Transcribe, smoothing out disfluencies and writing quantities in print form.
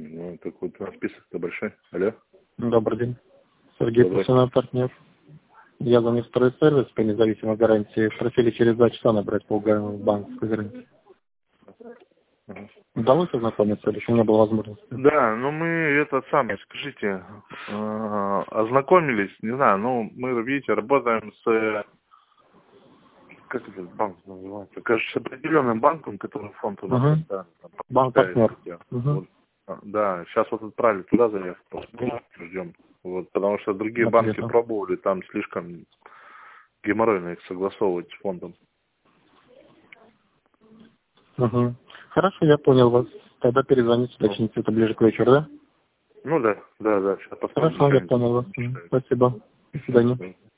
Ну, так вот у нас список-то большой. Алло? Добрый день. Сергей Пусанов, партнер. Я звоню в второй сервис по независимой гарантии. Просили через 2 часа набрать по банковской гарантии. Удалось ознакомиться или еще не было возможности? Да, ну мы этот самый, скажите, ознакомились, не знаю, ну мы, видите, работаем с, как этот банк называется, кажется, с определенным банком, который фонд у нас постоянно там Банк-партнер. Вот, да, сейчас вот отправили туда заявку, ждем. Вот, потому что другие банки пробовали, там слишком геморройно их согласовывать с фондом. Хорошо, я понял вас. Тогда перезвоните, уточните это ближе к вечеру, да? Ну да, сейчас посмотрим. Хорошо, я понял вас. Спасибо. До свидания.